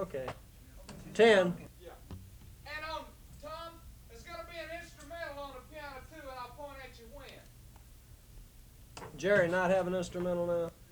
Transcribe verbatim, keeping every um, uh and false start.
Okay. Ten. Yeah. And on Tom, there's gonna be an instrumental on the piano too, and I'll point at you when. Jerry not have an instrumental now?